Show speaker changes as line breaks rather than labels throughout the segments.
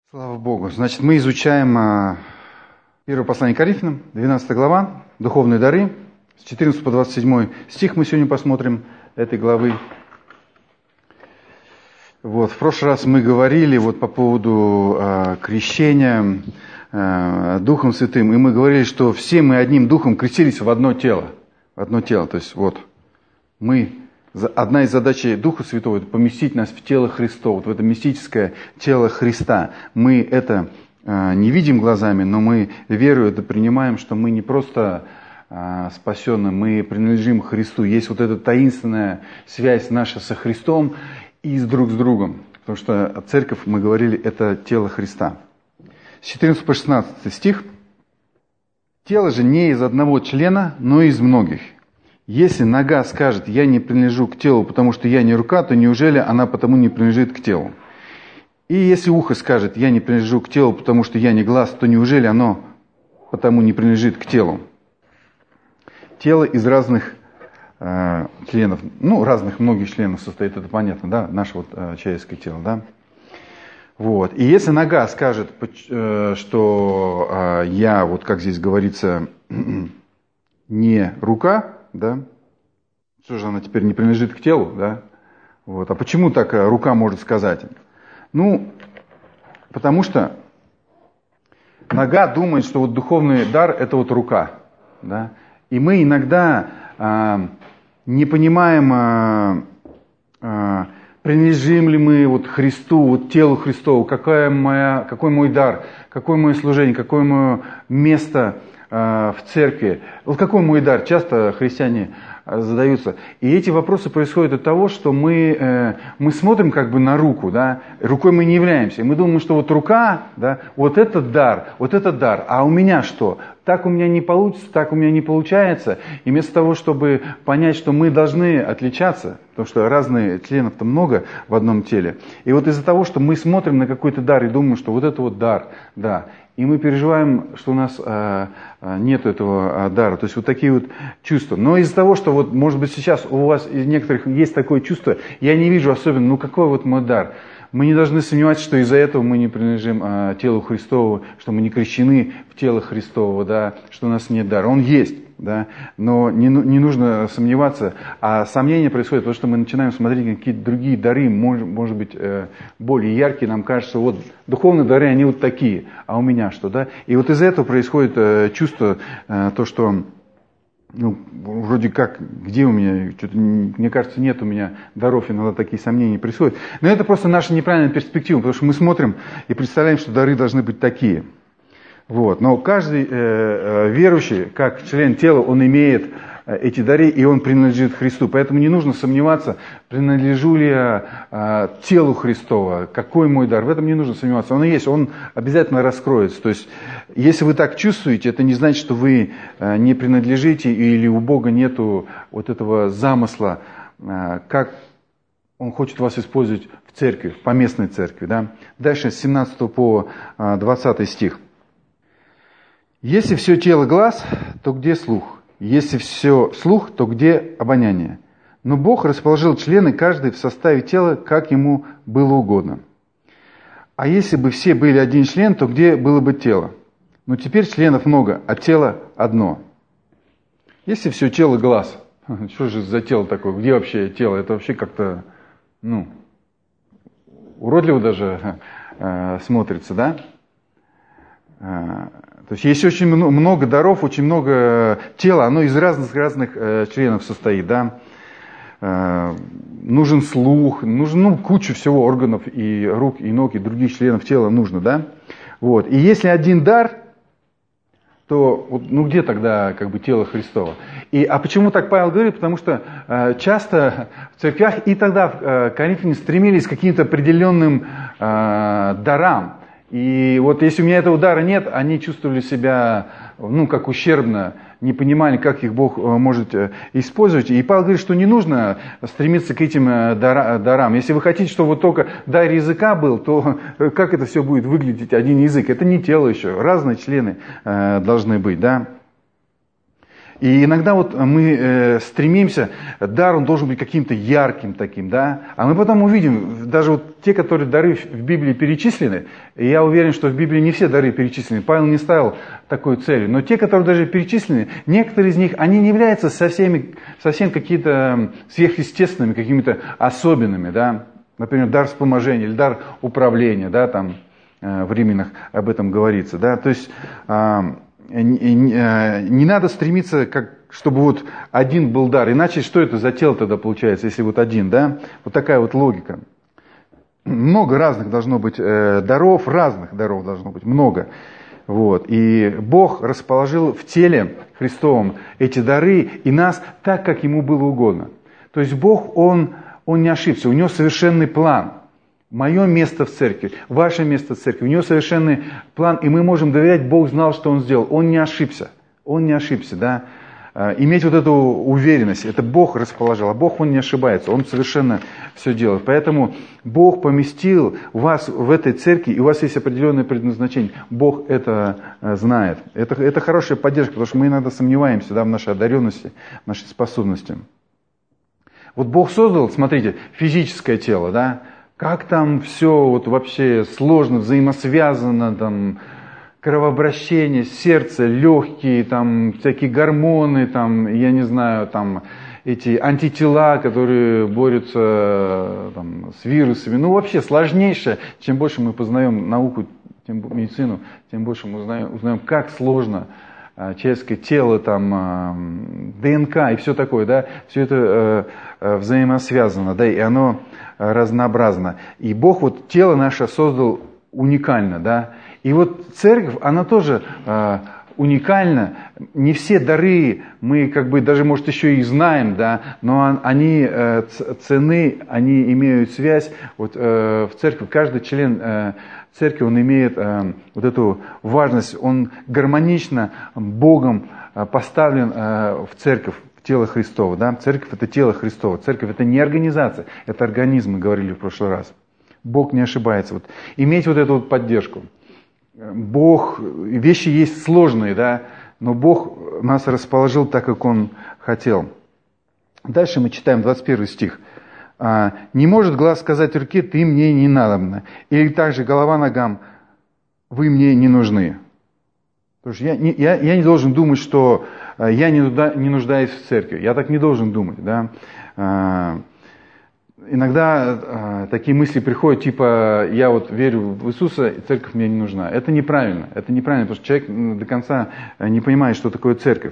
Слава Богу. Значит, мы изучаем первое послание к Коринфянам, 12 глава, духовные дары. С 14 по 27 стих мы сегодня посмотрим этой главы. В прошлый раз мы говорили по поводу крещения Духом Святым, и мы говорили, что все мы одним Духом крестились в одно тело. В одно тело. То есть одна из задач Духа Святого – это поместить нас в тело Христово, в это мистическое тело Христа. Мы это не видим глазами, но мы верою это принимаем, что мы не просто спасенны, мы принадлежим Христу. Есть эта таинственная связь наша со Христом и друг с другом. Потому что церковь, мы говорили, это тело Христа. С 14 по 16 стих. «Тело же не из одного члена, но из многих. Если нога скажет, я не принадлежу к телу, потому что я не рука, то неужели она потому не принадлежит к телу? И если ухо скажет, я не принадлежу к телу, потому что я не глаз, то неужели оно потому не принадлежит к телу?» Тело из разных членов, многих членов состоит, это понятно, да, наше человеческое тело, да. И если нога скажет, что я, как здесь говорится, не рука, да, что же она теперь не принадлежит к телу, да? А почему так рука может сказать? Потому что нога думает, что духовный дар – это рука, да? И мы иногда не понимаем, принадлежим ли мы Христу, телу Христову, какой мой дар, какое мое служение, какое мое место в церкви. Какой мой дар? Часто христиане задаются. И эти вопросы происходят от того, что мы смотрим на руку, да, рукой мы не являемся. И мы думаем, что рука, да, это дар, а у меня что? Так у меня не получится, так у меня не получается. И вместо того, чтобы понять, что мы должны отличаться, потому что разных членов-то много в одном теле. И из-за того, что мы смотрим на какой-то дар и думаем, что это дар, да, и мы переживаем, что у нас нет этого дара. То есть такие чувства. Но из-за того, что может быть сейчас у вас из некоторых есть такое чувство, я не вижу особенно, какой мой дар. Мы не должны сомневаться, что из-за этого мы не принадлежим телу Христову, что мы не крещены в тело Христово, да, что у нас нет дара. Он есть, да, но не нужно сомневаться. А сомнение происходит, потому что мы начинаем смотреть на какие-то другие дары, может быть, более яркие. Нам кажется, духовные дары, они такие, а у меня что, да? И из-за этого происходит чувство, то, что вроде как, где у меня, что-то, мне кажется, нет у меня даров, иногда такие сомнения происходят. Но это просто наша неправильная перспектива, потому что мы смотрим и представляем, что дары должны быть такие. Но каждый верующий, как член тела, он имеет эти дары, и он принадлежит Христу. Поэтому не нужно сомневаться, принадлежу ли я телу Христова, какой мой дар. В этом не нужно сомневаться. Он есть, он обязательно раскроется. То есть, если вы так чувствуете, это не значит, что вы не принадлежите или у Бога нету этого замысла, как Он хочет вас использовать в церкви, в поместной церкви. Да? Дальше с 17 по 20 стих. «Если все тело глаз, то где слух? Если все слух, то где обоняние? Но Бог расположил члены каждый в составе тела, как ему было угодно. А если бы все были один член, то где было бы тело? Но теперь членов много, а тело одно. Если все тело глаз, что же за тело такое? Где вообще тело? Это вообще как-то, уродливо даже смотрится, да? То есть есть очень много даров, очень много тела, оно из разных членов состоит, да. Нужен слух, нужен куча всего органов и рук, и ног, и других членов тела нужно, да. И если один дар, то где тогда тело Христово? А почему так Павел говорит? Потому что часто в церквях и тогда коринфяне стремились к каким-то определенным дарам. И если у меня этого дара нет, они чувствовали себя, как ущербно, не понимали, как их Бог может использовать. И Павел говорит, что не нужно стремиться к этим дарам. Если вы хотите, чтобы только дар языка был, то как это все будет выглядеть, один язык? Это не тело еще, разные члены должны быть, да? И иногда вот мы стремимся, дар, он должен быть каким-то ярким таким, да. А мы потом увидим, даже вот те, которые дары в Библии перечислены, и я уверен, что в Библии не все дары перечислены, Павел не ставил такой цели, но те, которые даже перечислены, некоторые из них, они не являются совсем какие-то сверхъестественными, какими-то особенными, да. Например, дар вспоможения или дар управления, да, там в Римлянах об этом говорится, да. То есть не надо стремиться, чтобы вот один был дар. Иначе что это за тело тогда получается, если вот один, да? Вот такая вот логика. Много разных должно быть даров, разных даров должно быть много. Вот. И Бог расположил в теле Христовом эти дары и нас так, как Ему было угодно. То есть Бог, Он не ошибся, у Него совершенный план. Мое место в церкви, ваше место в церкви. У него совершенный план, и мы можем доверять, Бог знал, что Он сделал. Он не ошибся. Он не ошибся, да. Иметь вот эту уверенность, это Бог расположил, а Бог, Он не ошибается, Он совершенно все делает. Поэтому Бог поместил вас в этой церкви, и у вас есть определенное предназначение. Бог это знает. Это хорошая поддержка, потому что мы иногда сомневаемся, да, в нашей одаренности, в нашей способности. Вот Бог создал, смотрите, физическое тело, да. Как там все вот вообще сложно, взаимосвязано, там кровообращение, сердце, легкие, там всякие гормоны, там, я не знаю, там эти антитела, которые борются там, с вирусами. Ну вообще сложнейшее. Чем больше мы познаем науку, медицину, тем больше мы узнаем, как сложно человеческое тело, там, ДНК и все такое, да, все это взаимосвязано, да, и оно разнообразно. И Бог вот тело наше создал уникально, да. И вот церковь, она тоже уникальна. Не все дары мы как бы даже, может, еще и знаем, да, но они ценны, они имеют связь. Вот в церкви каждый член церкви, он имеет вот эту важность, он гармонично Богом поставлен в церковь. Тело Христово, да? Церковь — это тело Христово. Церковь — это не организация, это организм, мы говорили в прошлый раз. Бог не ошибается. Вот, иметь вот эту вот поддержку. Бог, вещи есть сложные, да, но Бог нас расположил так, как Он хотел. Дальше мы читаем 21 стих. «Не может глаз сказать руке, ты мне не надобна». Или также голова ногам, вы мне не нужны. Потому что я не должен думать, что я не нуждаюсь в церкви. Я так не должен думать. Да? Иногда такие мысли приходят, типа, я вот верю в Иисуса, и церковь мне не нужна. Это неправильно. Это неправильно, потому что человек до конца не понимает, что такое церковь.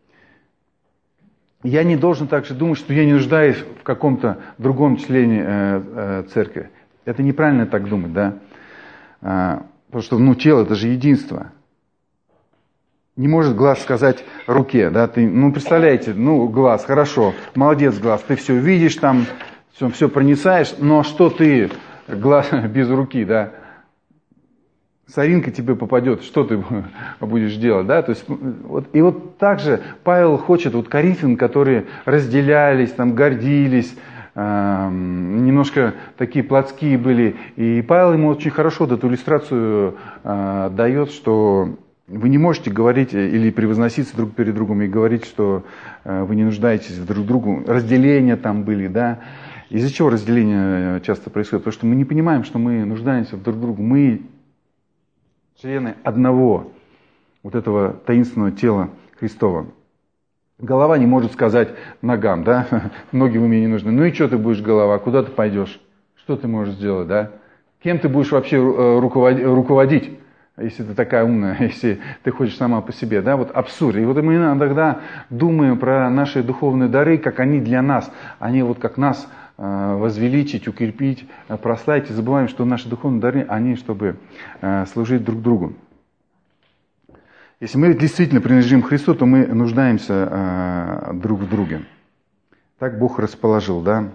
Я не должен также думать, что я не нуждаюсь в каком-то другом члене церкви. Это неправильно так думать, да? Потому что, тело — это же единство. Не может глаз сказать руке, да, представляете, глаз, хорошо, молодец глаз, ты все видишь там, все проницаешь, но что ты, глаз без руки, да, соринка тебе попадет, что ты будешь делать, да, то есть, и вот так же Павел хочет, вот коринфян, которые разделялись, там, гордились, немножко такие плотские были, и Павел ему очень хорошо эту иллюстрацию дает, что вы не можете говорить или превозноситься друг перед другом и говорить, что вы не нуждаетесь в друг другу. Разделения там были, да. Из-за чего разделение часто происходит? Потому что мы не понимаем, что мы нуждаемся в друг другу. Мы члены одного вот этого таинственного тела Христова. Голова не может сказать ногам, да. Ноги вы мне не нужны. Ну и что ты будешь, голова? Куда ты пойдешь? Что ты можешь сделать, да? Кем ты будешь вообще руководить? Если ты такая умная, если ты хочешь сама по себе, да, вот абсурд. И вот мы иногда думаем про наши духовные дары, как они для нас, они вот как нас возвеличить, укрепить, прославить, и забываем, что наши духовные дары, они чтобы служить друг другу. Если мы действительно принадлежим Христу, то мы нуждаемся друг в друге. Так Бог расположил, да.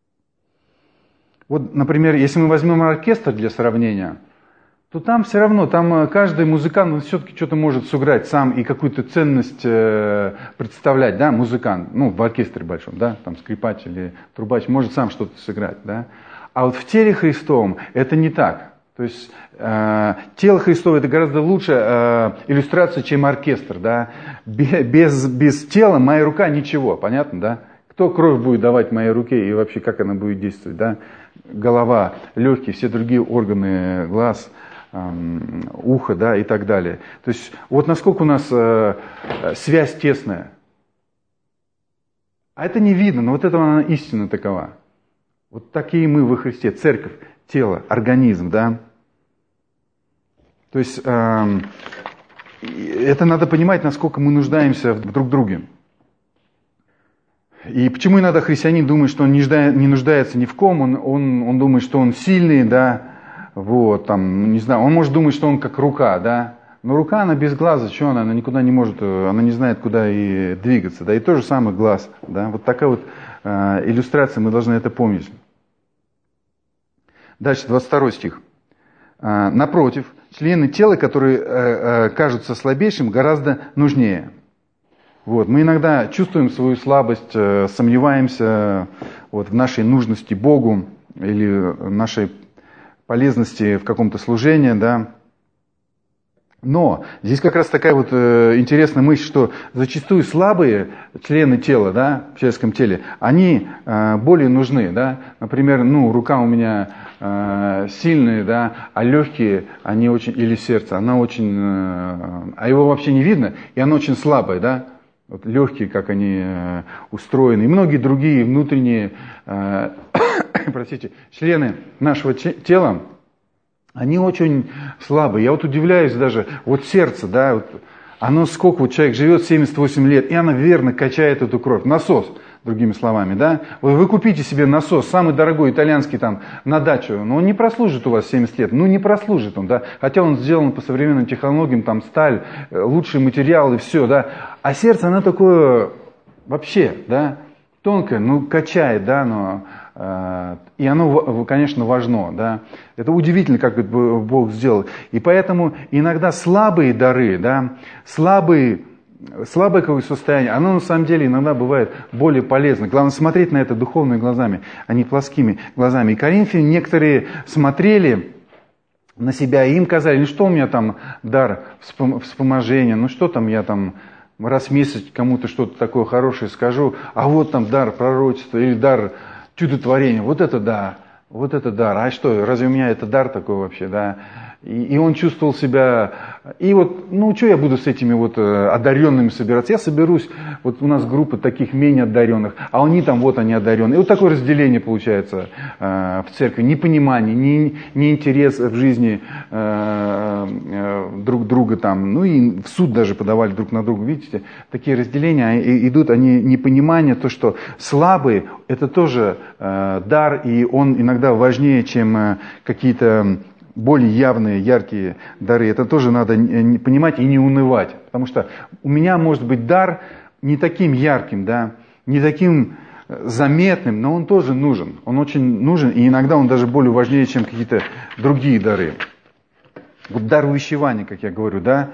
Вот, например, если мы возьмем оркестр для сравнения, то там все равно, там каждый музыкант, он все-таки что-то может сыграть сам и какую-то ценность представлять, да, музыкант, в оркестре большом, да, там скрипач или трубач может сам что-то сыграть, да. А вот в теле Христовом это не так. То есть тело Христово — это гораздо лучше иллюстрация, чем оркестр. Да? Без тела моя рука ничего, понятно, да? Кто кровь будет давать моей руке и вообще как она будет действовать? Да? Голова, легкие, все другие органы, глаз, ухо, да, и так далее. То есть вот насколько у нас связь тесная. А это не видно, но вот это она истина такова. Вот такие мы во Христе, церковь, тело, организм, да. То есть это надо понимать, насколько мы нуждаемся друг в друге. И почему иногда христианин думает, что он не нуждается ни в ком, он думает, что он сильный, да, вот, там, не знаю, он может думать, что он как рука, да, но рука, она без глаза, что она никуда не может, она не знает, куда и двигаться, да, и то же самое глаз, да, вот такая вот иллюстрация, мы должны это помнить. Дальше, 22 стих. Напротив, члены тела, которые кажутся слабейшим, гораздо нужнее. Вот. Мы иногда чувствуем свою слабость, сомневаемся вот, в нашей нужности Богу или нашей полезности в каком-то служении, да. Но здесь как раз такая вот интересная мысль, что зачастую слабые члены тела, да, в человеческом теле, они более нужны, да. Например, рука у меня сильная, да, а легкие, они очень, или сердце, она очень, а его вообще не видно, и оно очень слабое, да. Вот легкие, как они устроены, и многие другие внутренние, члены нашего тела, они очень слабые. Я вот удивляюсь даже, вот сердце, да, вот, оно сколько, вот человек живет 78 лет, и оно верно качает эту кровь. Насос, другими словами, да. Вы купите себе насос, самый дорогой итальянский там на дачу, но он не прослужит у вас 70 лет, не прослужит он, да. Хотя он сделан по современным технологиям, там сталь, лучшие материалы, все, да. А сердце, оно такое вообще, да, тонкое, качает, да, но... И оно, конечно, важно, да. Это удивительно, как Бог сделал. И поэтому иногда слабые дары, да, слабое какое состояние, оно на самом деле иногда бывает более полезно. Главное смотреть на это духовными глазами, а не плоскими глазами. И коринфяне некоторые смотрели на себя, и им казали, что у меня там дар вспоможения, что там я там раз в месяц кому-то что-то такое хорошее скажу, а вот там дар пророчества или дар чудотворение, вот это дар, а что, разве у меня это дар такой вообще, да? И он чувствовал себя, и вот, что я буду с этими вот одаренными собираться? Я соберусь, вот у нас группа таких менее одаренных, а они там, вот они одаренные. И вот такое разделение получается в церкви, непонимание, неинтерес в жизни друг друга там, и в суд даже подавали друг на друга, видите, такие разделения идут, они непонимание, то, что слабые, это тоже дар, и он иногда важнее, чем какие-то более явные, яркие дары. Это тоже надо понимать и не унывать. Потому что у меня может быть дар не таким ярким, да, не таким заметным, но он тоже нужен. Он очень нужен, и иногда он даже более важнее, чем какие-то другие дары. Вот дар увещевания, как я говорю, да.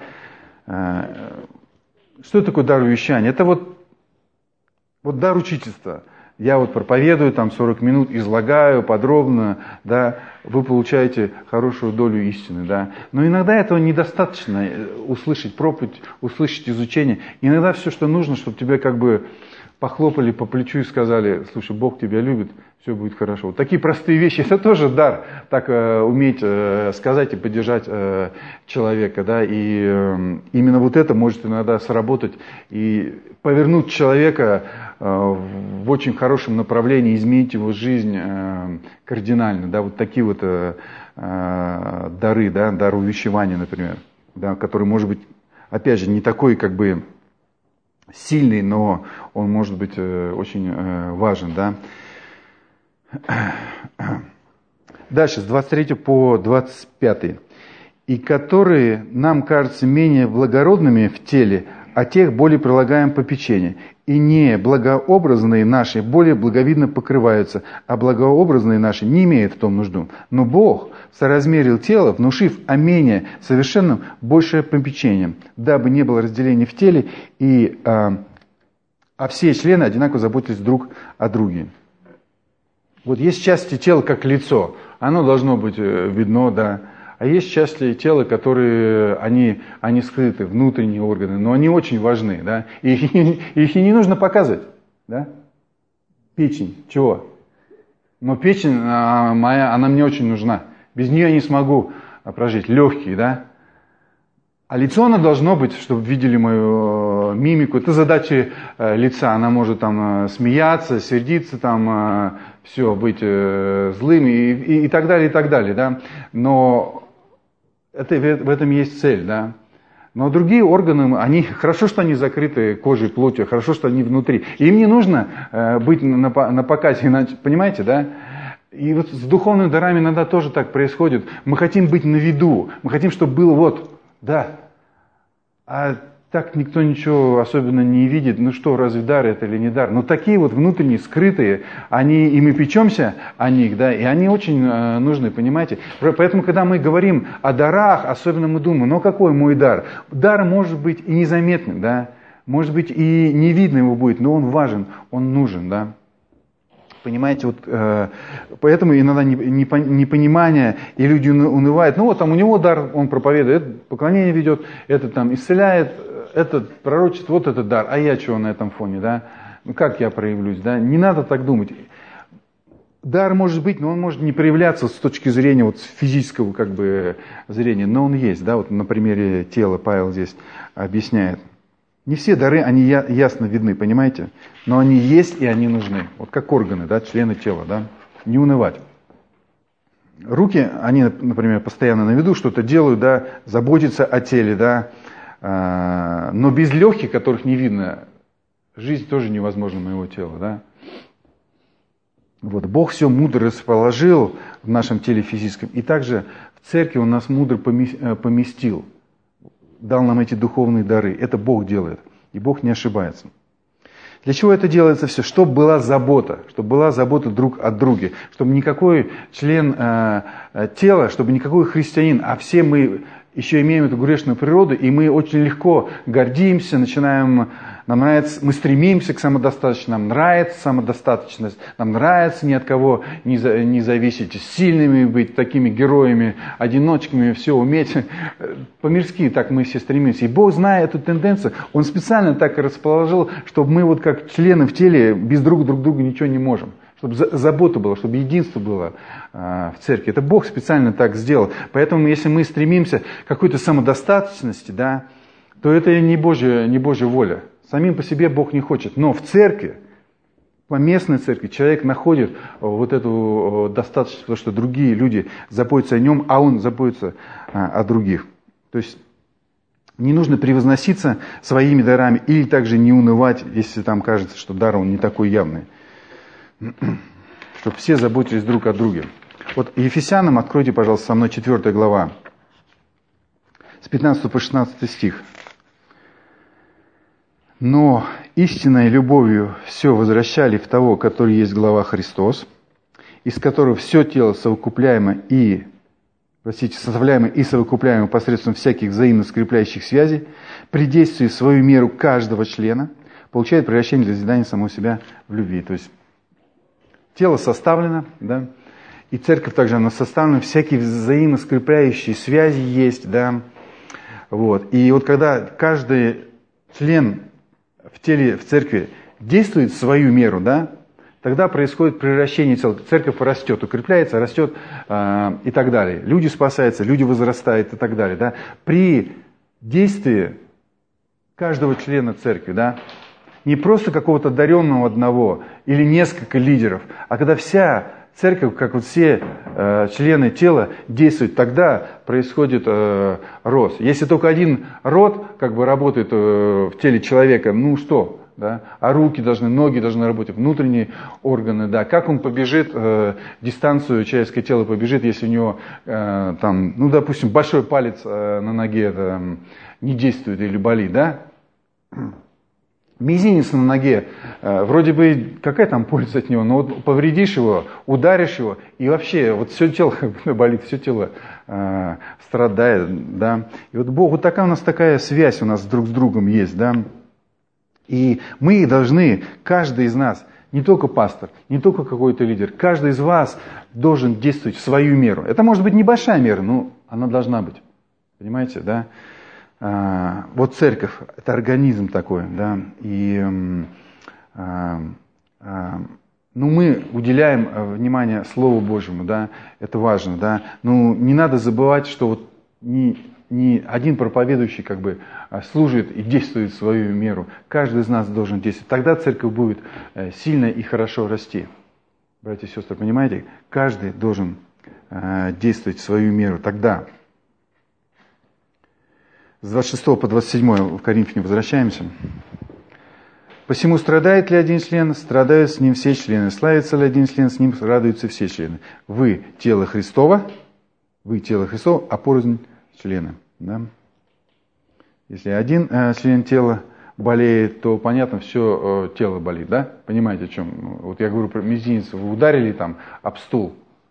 Что такое дар увещания? Это вот дар учительства. Я вот проповедую, там 40 минут, излагаю подробно, да, вы получаете хорошую долю истины, да. Но иногда этого недостаточно, услышать проповедь, услышать изучение. Иногда все, что нужно, чтобы тебе как бы похлопали по плечу и сказали, слушай, Бог тебя любит, все будет хорошо. Вот такие простые вещи, это тоже дар, так уметь сказать и поддержать человека, да. И именно вот это может иногда сработать и повернуть человека в очень хорошем направлении, изменить его жизнь кардинально, да, вот такие вот дары, да, дар увещевания, например, да, который может быть, опять же, не такой как бы сильный, но он может быть очень важен, да. Дальше, с 23 по 25. «И которые нам кажутся менее благородными в теле, а тех более прилагаем попечение. И не благообразные наши более благовидно покрываются, а благообразные наши не имеют в том нужду. Но Бог соразмерил тело, внушив о менее совершенном большее попечение, дабы не было разделения в теле, а все члены одинаково заботились друг о друге». Вот есть части тела, как лицо, оно должно быть видно, да. А есть части тела, которые, они скрыты, внутренние органы, но они очень важны, да? И их и не нужно показывать, да? Печень, чего? Но печень моя, она мне очень нужна. Без нее я не смогу прожить. Легкие, да? А лицо оно должно быть, чтобы видели мою мимику. Это задача лица. Она может там смеяться, сердиться, там все, быть злым и так далее, да? Но в этом есть цель, да? Но другие органы, они, хорошо, что они закрыты кожей, плотью, хорошо, что они внутри. Им не нужно быть на показе, иначе, понимаете, да? И вот с духовными дарами иногда тоже так происходит. Мы хотим быть на виду, мы хотим, чтобы было вот, да. А так никто ничего особенно не видит. Ну что, разве дар это или не дар? Но такие вот внутренние, скрытые, они, и мы печемся о них, да, и они очень нужны, понимаете? Поэтому, когда мы говорим о дарах, особенно мы думаем, ну какой мой дар? Дар может быть и незаметным, да, может быть и не видно его будет, но он важен, он нужен, да. Понимаете, вот поэтому иногда непонимание, и люди унывают. Ну вот там у него дар, он проповедует, этот поклонение ведет, этот там исцеляет, этот пророчит, вот этот дар, а я чего на этом фоне, да? Ну как я проявлюсь, да? Не надо так думать. Дар может быть, но он может не проявляться с точки зрения вот физического как бы зрения, но он есть, да? Вот на примере тела Павел здесь объясняет. Не все дары, они ясно видны, понимаете? Но они есть и они нужны. Вот как органы, да, члены тела, да? Не унывать. Руки, они, например, постоянно на виду что-то делают, да, заботятся о теле, да. Но без легких, которых не видно, жизнь тоже невозможна моего тела, да. Вот. Бог все мудро расположил в нашем теле физическом. И также в церкви Он нас мудро поместил. Дал нам эти духовные дары. Это Бог делает. И Бог не ошибается. Для чего это делается все? Чтобы была забота друг о друге. Чтобы никакой член тела, чтобы никакой христианин, а все мы еще имеем эту грешную природу, и мы очень легко гордимся, нам нравится, мы стремимся к самодостаточности, нам нравится самодостаточность, нам нравится ни от кого не зависеть, сильными быть, такими героями, одиночками, все уметь. По-мирски так мы все стремимся. И Бог, зная эту тенденцию, Он специально так и расположил, чтобы мы вот как члены в теле без друг друга ничего не можем. Чтобы забота была, чтобы единство было в церкви. Это Бог специально так сделал. Поэтому, если мы стремимся к какой-то самодостаточности, да, то это не Божья воля. Самим по себе Бог не хочет. Но в церкви, поместной церкви, человек находит вот эту достаточность, потому что другие люди заботятся о нем, а он заботится о других. То есть не нужно превозноситься своими дарами или также не унывать, если там кажется, что дар он не такой явный. Чтобы все заботились друг о друге. Вот Ефесянам, откройте, пожалуйста, со мной 4 глава, с 15 по 16 стих. «Но истинной любовью все возвращали в того, который есть глава Христос, из которого все тело составляемо и совокупляемо посредством всяких взаимно скрепляющих связей, при действии в свою меру каждого члена, получает превращение для созидания самого себя в любви». То есть тело составлено, да, и церковь также она составлена, всякие взаимоскрепляющие связи есть, да, вот. И вот когда каждый член в теле, в церкви действует в свою меру, да, тогда происходит превращение тела, церковь растет, укрепляется, растет и так далее. Люди спасаются, люди возрастают и так далее, да. При действии каждого члена церкви, да, не просто какого-то одаренного одного или несколько лидеров, а когда вся церковь, как вот все члены тела действуют, тогда происходит рост. Если только один род как бы работает в теле человека, ну что, да? А руки должны, ноги должны работать, внутренние органы, да. Как он побежит дистанцию, человеческое тело побежит, если у него там, ну допустим, большой палец на ноге не действует или болит, да? Мизинец на ноге, вроде бы какая там польза от него, но вот повредишь его, ударишь его, и вообще вот все тело болит, все тело страдает, да. И вот Бог, вот такая у нас такая связь у нас друг с другом есть, да. И мы должны, каждый из нас, не только пастор, не только какой-то лидер, каждый из вас должен действовать в свою меру. Это может быть небольшая мера, но Она должна быть. Понимаете, да? Вот церковь, это организм такой, да, и мы уделяем внимание Слову Божьему, да, это важно, да, но не надо забывать, что вот не один проповедующий как бы служит и действует в свою меру, каждый из нас должен действовать, тогда церковь будет сильно и хорошо расти. Братья и сестры, понимаете, каждый должен действовать в свою меру, тогда. С 26 по 27 в Коринфяне возвращаемся. «Посему страдает ли один член, страдают с ним все члены. Славится ли один член, с ним радуются все члены. Вы тело Христово, а порознь члены». Да? Если один член тела болеет, то, понятно, все тело болит. Да? Понимаете, о чем? Вот я говорю про мизинец. Вы ударили там об стул.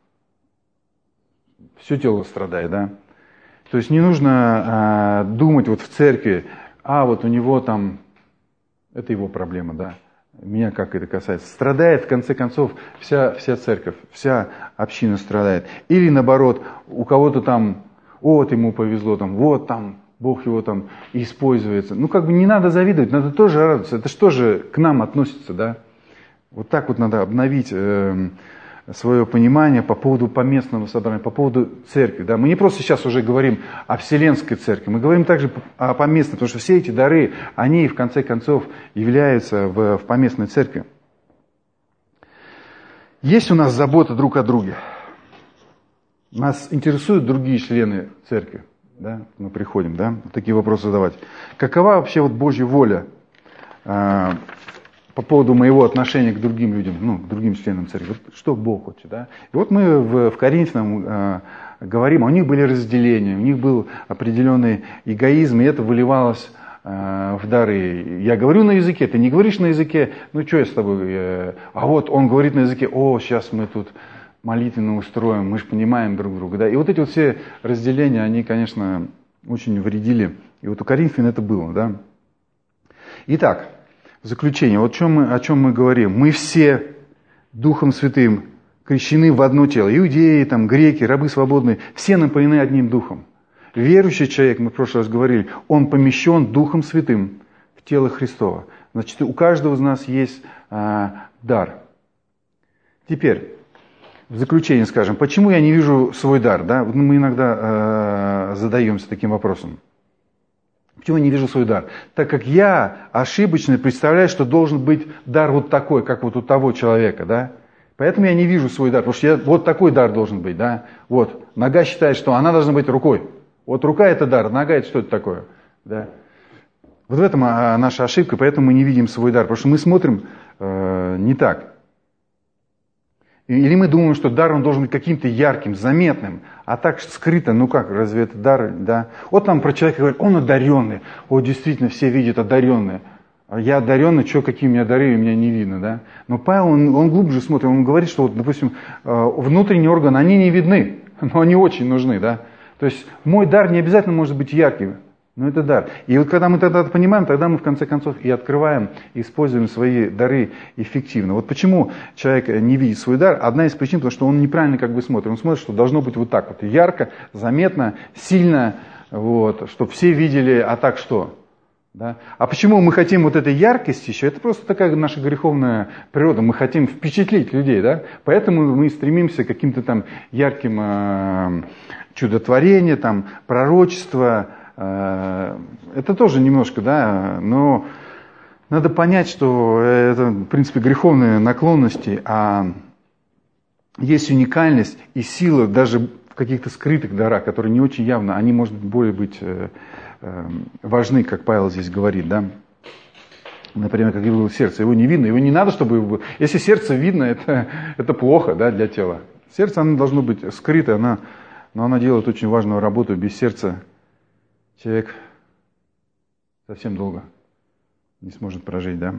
Все тело страдает, да? То есть не нужно думать вот в церкви, вот у него там, это его проблема, да, меня как это касается. Страдает, в конце концов, вся церковь, вся община страдает. Или наоборот, у кого-то там, вот ему повезло, там, вот там, Бог его там используется. Ну как бы не надо завидовать, надо тоже радоваться. Это что же к нам относится, да? Вот так вот надо обновить свое понимание по поводу поместного собрания, по поводу церкви. Да? Мы не просто сейчас уже говорим о вселенской церкви, мы говорим также о поместной, потому что все эти дары, они в конце концов являются в поместной церкви. Есть у нас забота друг о друге. Нас интересуют другие члены церкви. Да? Мы приходим, да? Такие вопросы задавать. Какова вообще вот Божья воля по поводу моего отношения к другим людям, к другим членам церкви? Вот что Бог хочет, да? И вот мы в Коринфянам говорим, у них были разделения, у них был определенный эгоизм, и это выливалось в дары. Я говорю на языке, ты не говоришь на языке, что я с тобой? А вот он говорит на языке, сейчас мы тут молитвенно устроим, мы же понимаем друг друга, да? И вот эти вот все разделения, они, конечно, очень вредили. И вот у Коринфян это было, да? Итак, в заключение, вот о чем мы говорим. Мы все Духом Святым крещены в одно тело. Иудеи, греки, рабы свободные, все напоены одним Духом. Верующий человек, мы в прошлый раз говорили, он помещен Духом Святым в тело Христово. Значит, у каждого из нас есть дар. Теперь, в заключение скажем, почему я не вижу свой дар? Да? Мы иногда задаемся таким вопросом. Почему я не вижу свой дар? Так как я ошибочно представляю, что должен быть дар вот такой, как вот у того человека, да? Поэтому я не вижу свой дар, потому что вот такой дар должен быть, да? Вот, нога считает, что она должна быть рукой. Вот рука это дар, нога это что это такое, да? Вот в этом наша ошибка, поэтому мы не видим свой дар, потому что мы смотрим не так. Или мы думаем, что дар он должен быть каким-то ярким, заметным, а так скрыто, разве это дар, да? Вот там про человека говорят, он одаренный, действительно, все видят одаренные. А я одаренный, какие у меня дары, у меня не видно, да? Но Павел, он глубже смотрит, он говорит, что, допустим, внутренние органы, они не видны, но они очень нужны, да? То есть мой дар не обязательно может быть ярким, но это дар. И вот когда мы тогда это понимаем, тогда мы в конце концов и открываем, и используем свои дары эффективно. Вот почему человек не видит свой дар, одна из причин, потому что он неправильно смотрит. Он смотрит, что должно быть вот так вот, ярко, заметно, сильно, чтобы все видели, а так что? Да? А почему мы хотим вот этой яркости еще? Это просто такая наша греховная природа. Мы хотим впечатлить людей, да? Поэтому мы стремимся к каким-то ярким чудотворениям, пророчества. Это тоже немножко, да, но надо понять, что это, в принципе, греховные наклонности, а есть уникальность и сила даже в каких-то скрытых дарах, которые не очень явно, они, может быть, более важны, как Павел здесь говорит, да. Например, как было сердце, его не видно, его не надо, чтобы его было. Если сердце видно, это плохо, да, для тела. Сердце, оно должно быть скрыто, но оно делает очень важную работу. Без сердца человек совсем долго не сможет прожить, да.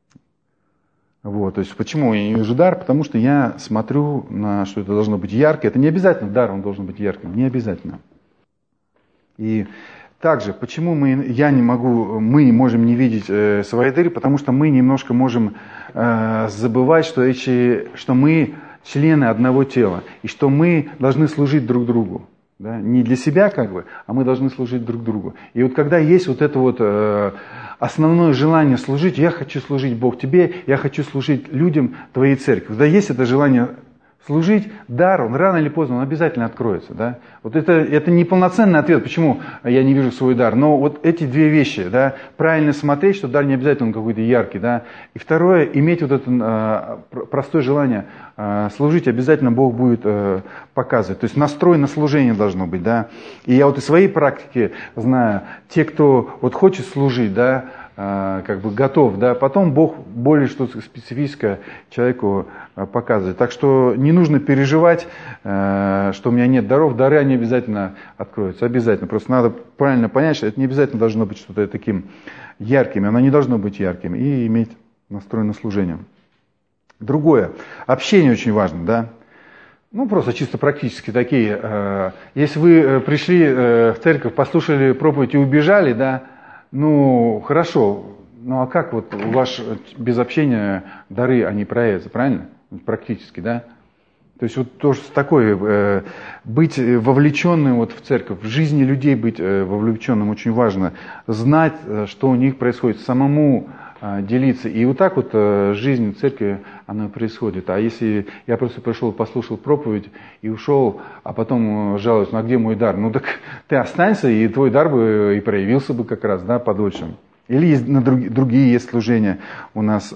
То есть почему я не вижу дар? Потому что я смотрю на, что это должно быть ярко. Это не обязательно дар, он должен быть ярким, не обязательно. И также, почему мы можем не видеть свои дары? Потому что мы немножко можем забывать, что мы члены одного тела, и что мы должны служить друг другу. Да? Не для себя как бы, а мы должны служить друг другу. И вот когда есть вот это вот основное желание служить, я хочу служить, Бог, тебе, я хочу служить людям твоей церкви. Когда есть это желание служить, дар, он рано или поздно, он обязательно откроется. Да? Вот это не полноценный ответ, почему я не вижу свой дар. Но вот эти две вещи, да, правильно смотреть, что дар не обязательно он какой-то яркий. Да? И второе, иметь вот это простое желание служить, обязательно Бог будет показывать. То есть настрой на служение должно быть. Да? И я вот из своей практики знаю, те, кто вот хочет служить, да, как бы готов, да, потом Бог более что-то специфическое человеку показывает. Так что не нужно переживать, что у меня нет даров, дары они обязательно откроются, обязательно. Просто надо правильно понять, что это не обязательно должно быть что-то таким ярким, оно не должно быть ярким, и иметь настрой на служение. Другое, общение очень важно, да. Ну, просто чисто практически такие. Если вы пришли в церковь, послушали проповедь и убежали, да, ну, хорошо, ну а как вот у вас без общения дары, они проявятся, правильно? Практически, да? То есть вот тоже такое, быть вовлеченным вот в церковь, в жизни людей быть вовлеченным очень важно, знать, что у них происходит, самому делиться. И вот так вот жизнь церкви, она происходит. А если я просто пришел, послушал проповедь и ушел, а потом жалуюсь, ну а где мой дар? Ну так ты останься, и твой дар бы и проявился бы как раз, да, подольше. Или есть другие есть служения у нас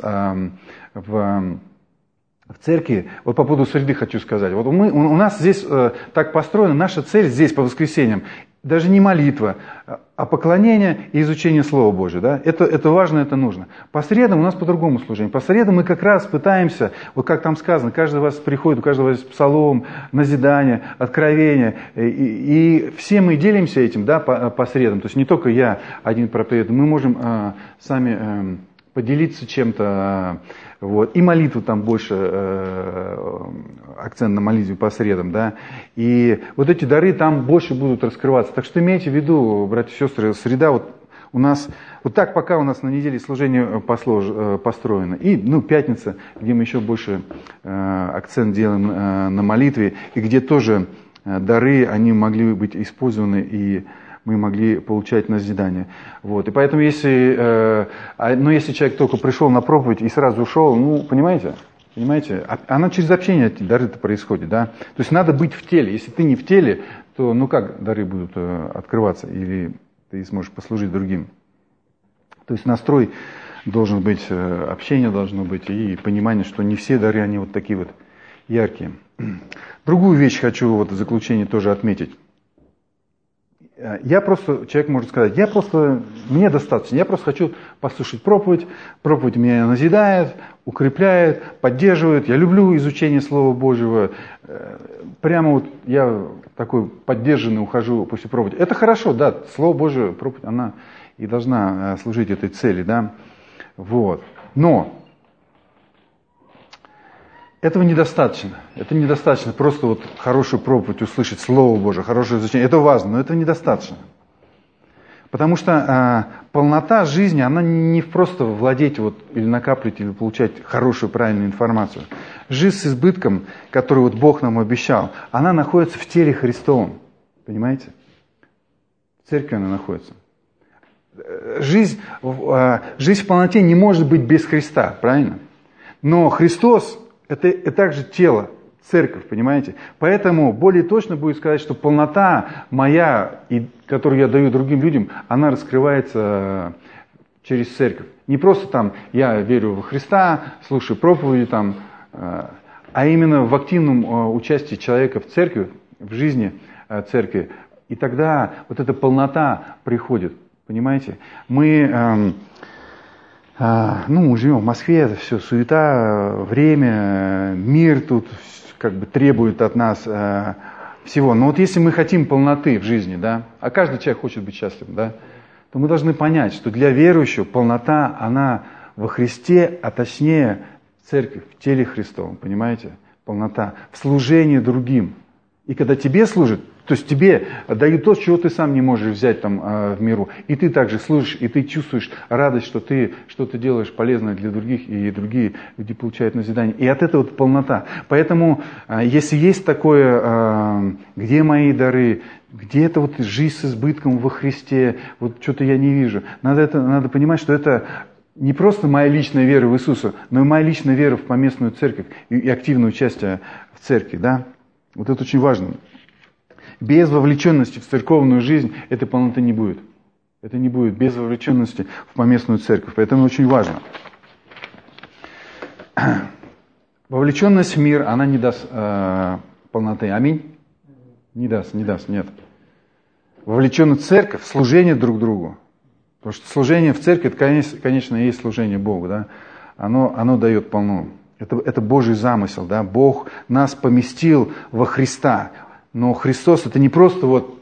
в церкви. Вот по поводу среды хочу сказать. Вот у нас здесь так построена, наша цель здесь по воскресеньям, даже не молитва, а поклонение и изучение Слова Божьего. Да? Это важно, это нужно. По средам у нас по-другому служение. По средам мы как раз пытаемся, вот как там сказано, каждый из вас приходит, у каждого есть псалом, назидание, откровение. И все мы делимся этим, да, по средам. То есть не только я один проповедую, мы можем сами поделиться чем-то. Вот. И молитву там больше, акцент на молитве по средам, да. И вот эти дары там больше будут раскрываться. Так что имейте в виду, братья и сестры, среда вот у нас, вот так пока у нас на неделе служение построено. И, ну, пятница, где мы еще больше акцент делаем на молитве, и где тоже дары, они могли быть использованы, и мы могли получать назидание. Вот. И поэтому, если человек только пришел на проповедь и сразу ушел, ну, понимаете, она через общение эти дары-то происходит, да. То есть надо быть в теле. Если ты не в теле, то, ну, как дары будут открываться, или ты сможешь послужить другим. То есть настрой должен быть, общение должно быть, и понимание, что не все дары, они вот такие вот яркие. Другую вещь хочу вот в заключение тоже отметить. Человек может сказать, мне достаточно, я просто хочу послушать проповедь меня назидает, укрепляет, поддерживает, я люблю изучение Слова Божьего, прямо вот я такой поддержанный ухожу после проповеди. Это хорошо, да, Слово Божие, проповедь, она и должна служить этой цели, да, вот, но этого недостаточно. Это недостаточно просто вот хорошую проповедь услышать, Слово Божие, хорошее изучение. Это важно, но это недостаточно. Потому что полнота жизни, она не просто владеть вот, или накапливать, или получать хорошую, правильную информацию. Жизнь с избытком, которую вот Бог нам обещал, она находится в теле Христовом. Понимаете? В церкви она находится. Жизнь в полноте не может быть без Христа, правильно? Но Христос это также тело, церковь, понимаете? Поэтому более точно будет сказать, что полнота моя, которую я даю другим людям, она раскрывается через церковь. Не просто там я верю во Христа, слушаю проповеди там, а именно в активном участии человека в церкви, в жизни церкви. И тогда вот эта полнота приходит, понимаете? Мы живем в Москве, это все суета, время, мир тут как бы требует от нас всего. Но вот если мы хотим полноты в жизни, да, а каждый человек хочет быть счастливым, да, то мы должны понять, что для верующего полнота, она во Христе, а точнее в церкви, в теле Христовом, понимаете? Полнота в служении другим. И когда тебе служат, То есть тебе дают то, чего ты сам не можешь взять там в миру. И ты также слышишь, и ты чувствуешь радость, что ты что-то делаешь полезное для других, и другие люди получают назидание. И от этого полнота. Поэтому, если есть такое, где мои дары, где это вот жизнь с избытком во Христе, вот что-то я не вижу. Надо понимать, что это не просто моя личная вера в Иисуса, но и моя личная вера в поместную церковь и активное участие в церкви. Да? Вот это очень важно. Без вовлеченности в церковную жизнь этой полноты не будет. Это не будет без вовлеченности в поместную церковь. Поэтому очень важно. Вовлеченность в мир, она не даст полноты. Аминь? Не даст, нет. Вовлеченность в церковь, служение друг другу. Потому что служение в церкви, это, конечно, и есть служение Богу. Да? Оно дает полно. Это Божий замысел. Да? Бог нас поместил во Христа. Но Христос это не просто вот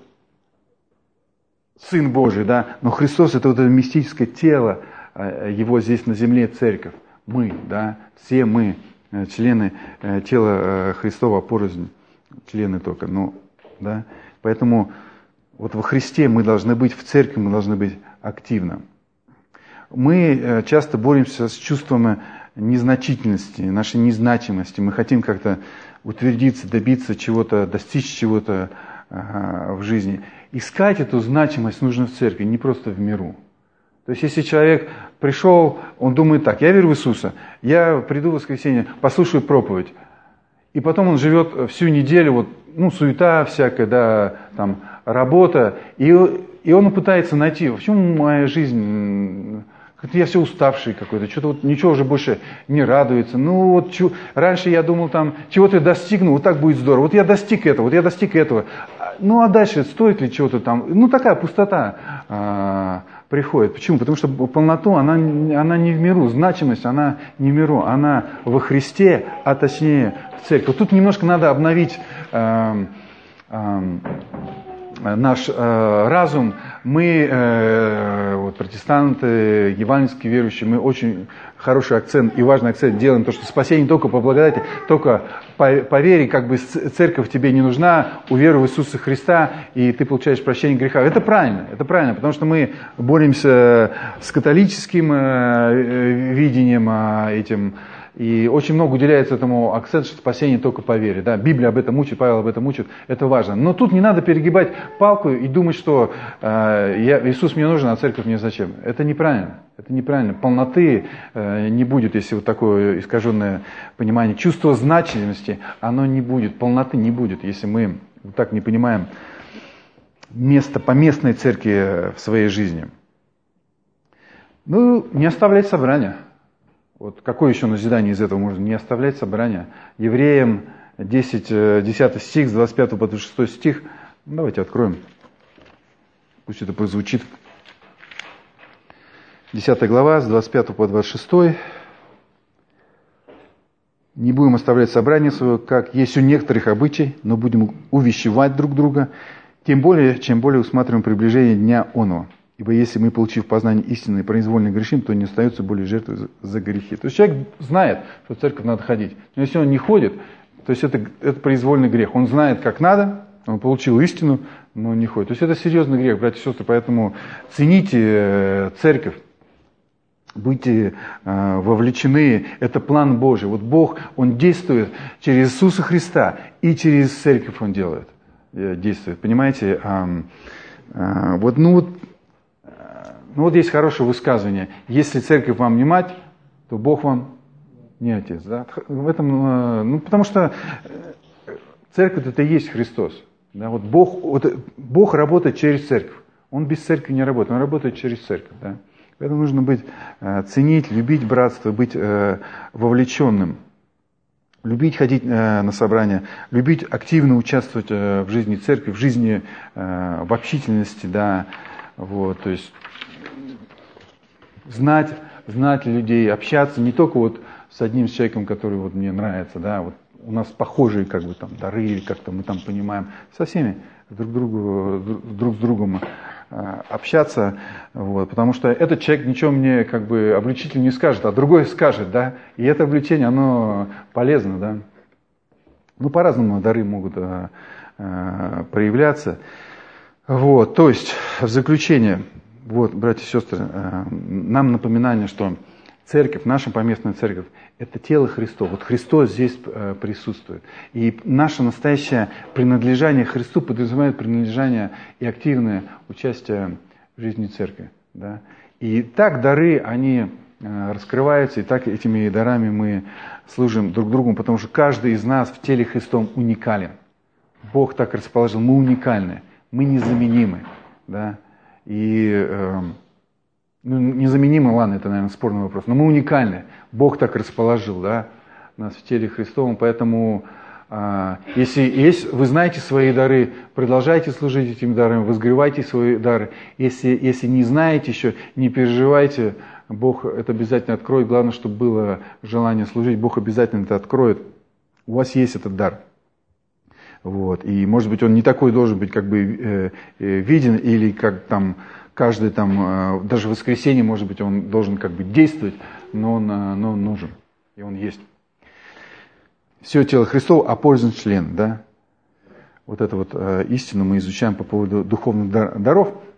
Сын Божий, да? Но Христос это вот это мистическое тело Его здесь на земле, церковь. Мы, да? Все мы, члены тела Христова порознь, члены только. Ну, да? Поэтому вот во Христе мы должны быть, в церкви мы должны быть активно. Мы часто боремся с чувством незначительности, нашей незначимости. Мы хотим как-то утвердиться, добиться чего-то, достичь чего-то в жизни. Искать эту значимость нужно в церкви, не просто в миру. То есть, если человек пришел, он думает так: я верю в Иисуса, я приду в воскресенье, послушаю проповедь. И потом он живет всю неделю, суета всякая, да, там, работа, и он пытается найти, в чем моя жизнь. Я все уставший какой-то, что-то вот ничего уже больше не радуется. Раньше я думал, там, чего-то я достигну, вот так будет здорово. Вот я достиг этого. А дальше стоит ли чего-то там? Такая пустота приходит. Почему? Потому что полноту, она не в миру, значимость, она не в миру, она во Христе, а точнее в церкви. Тут немножко надо обновить наш разум. Мы, протестанты, евангельские верующие, мы очень хороший акцент и важный акцент делаем, то, что спасение только по благодати, только по вере, как бы церковь тебе не нужна, уверуй в Иисуса Христа, и ты получаешь прощение греха. Это правильно, потому что мы боремся с католическим видением этим. И очень много уделяется этому акцент, что спасение только по вере. Да? Библия об этом учит, Павел об этом учит, это важно. Но тут не надо перегибать палку и думать, что Иисус мне нужен, а церковь мне зачем. Это неправильно. Полноты не будет, если вот такое искаженное понимание. Чувство значимости, оно не будет, полноты не будет, если мы вот так не понимаем место поместной церкви в своей жизни. Не оставлять собрания. Вот какое еще назидание из этого можно? Не оставлять собрания. Евреям 10 стих, с 25 по 26 стих. Давайте откроем. Пусть это прозвучит. 10 глава, с 25 по 26. «Не будем оставлять собрание свое, как есть у некоторых обычай, но будем увещевать друг друга, чем более усматриваем приближение дня оного. Ибо если мы, получив познание истины, произвольно грешим, то не остается более жертвы за грехи». То есть человек знает, что в церковь надо ходить. Но если он не ходит, то есть это произвольный грех. Он знает, как надо, он получил истину, но не ходит. То есть это серьезный грех, братья и сестры. Поэтому цените церковь, будьте вовлечены. Это план Божий. Вот Бог, Он действует через Иисуса Христа, и через церковь Он действует. Понимаете? Вот есть хорошее высказывание. Если церковь вам не мать, то Бог вам не отец. Да? В этом, потому что церковь это и есть Христос. Да? Вот Бог работает через церковь. Он без церкви не работает, Он работает через церковь. Да? Поэтому нужно ценить, любить братство, быть вовлеченным. Любить ходить на собрания, любить активно участвовать в жизни церкви, в жизни, в общительности, да, то есть знать людей, общаться не только с одним человеком, который мне нравится, да, у нас похожие дары, или как-то мы там понимаем, со всеми друг с другом общаться, потому что этот человек ничего мне обличительно не скажет, а другой скажет, да, и это обличение, оно полезно, да. По-разному дары могут проявляться. Вот, то есть, в заключение, вот, братья и сестры, нам напоминание, что церковь, наша поместная церковь, это тело Христова. Вот Христос здесь присутствует. И наше настоящее принадлежание Христу подразумевает принадлежание и активное участие в жизни церкви. Да? И так дары, они раскрываются, и так этими дарами мы служим друг другу, потому что каждый из нас в теле Христовом уникален. Бог так расположил, мы уникальны, мы незаменимы. Да? И незаменимы, ладно, это, наверное, спорный вопрос, но мы уникальны. Бог так расположил, да, нас в теле Христовом, поэтому если вы знаете свои дары, продолжайте служить этими дарами, возгревайте свои дары. Если не знаете еще, не переживайте, Бог это обязательно откроет. Главное, чтобы было желание служить, Бог обязательно это откроет. У вас есть этот дар. Вот. И, может быть, он не такой должен быть как бы виден, или как там каждый там, даже в воскресенье, может быть, он должен как бы действовать, но он нужен, и он есть. Все тело Христово, а пользен член, да? Вот эту вот истину мы изучаем по поводу духовных даров.